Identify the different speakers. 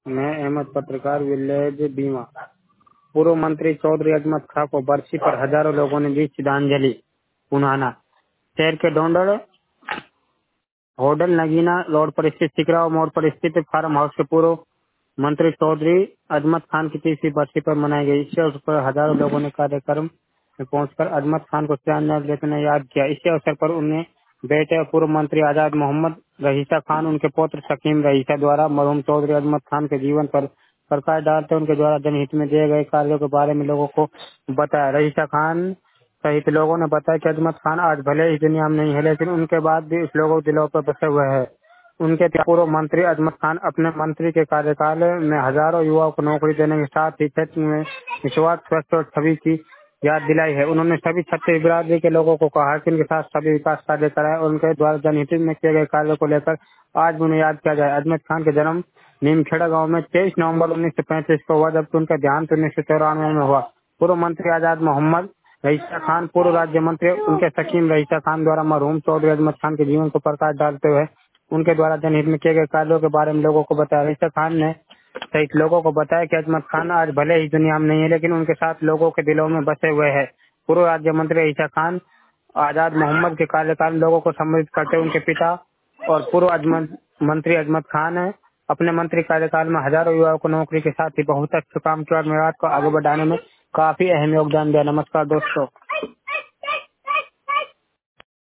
Speaker 1: मैं अहमद पत्रकार विलेज बीमा। पूर्व मंत्री चौधरी अजमत खां को बरसी पर हजारों लोगों ने दी श्रद्धांजलि। पुनाना शहर के डोंडर होटल नगीना रोड पर स्थित सिकराव मोड़ पर स्थित फार्म हाउस के पूर्व मंत्री चौधरी अजमत खान की 30वीं बरसी पर मनाई गई। इस अवसर पर हजारों लोगों ने कार्यक्रम में पहुंचकर अजमत खान को श्रद्धांजलि देते हुए याद किया। इस अवसर पर उन्हें बेटे और पूर्व मंत्री आजाद मोहम्मद रईसा खान, उनके पुत्र शकीम रईसा द्वारा मरहूम चौधरी अजमत खान के जीवन पर प्रकाश डालते उनके द्वारा जनहित में दिए गए कार्यों के बारे में लोगों को बताया। रईसा खान सहित लोगों ने बताया कि अजमत खान आज भले इस दुनिया में नहीं है, लेकिन उनके बाद भी इस लोगों के दिलों पर बसे हुए हैं। उनके पूर्व मंत्री अजमत खान अपने मंत्री के कार्यकाल में हजारों युवाओं को नौकरी देने के साथ ही क्षेत्र में विश्वास, स्वच्छ और छवि की याद दिलाई है। उन्होंने सभी छत्तीस बिरादरी के लोगों को कहा कि उनके साथ सभी विकास कार्य कराए और उनके द्वारा जनहित में किए गए कार्यों को लेकर आज भी उन्हें याद किया जाए। अजमत खान का जन्म नीमखेड़ा गांव में 23 नवंबर 1935 को हुआ, जबकि उनका देहांत 1994 में हुआ। पूर्व मंत्री आजाद मोहम्मद रईसा खान, पूर्व राज्य मंत्री उनके शकीम रईसा खान द्वारा मरहूम चौधरी अजमत खान के जीवन को प्रकाश डालते हुए उनके द्वारा जनहित में किए गए कार्यों के बारे में लोगों को बताया। रईसा खान ने सहित लोगों को बताया कि अजमत खान आज भले ही दुनिया में नहीं है, लेकिन उनके साथ लोगों के दिलों में बसे हुए हैं। पूर्व राज्य मंत्री रईसा खान आजाद मोहम्मद के कार्यकाल में लोगों को संबोधित करते हुए उनके पिता और पूर्व मंत्री अजमत खान ने अपने मंत्री कार्यकाल में हजारों युवाओं को नौकरी के साथ ही बहुत अच्छे काम किया और मेवात को आगे बढ़ाने में काफी अहम योगदान दिया। नमस्कार दोस्तों।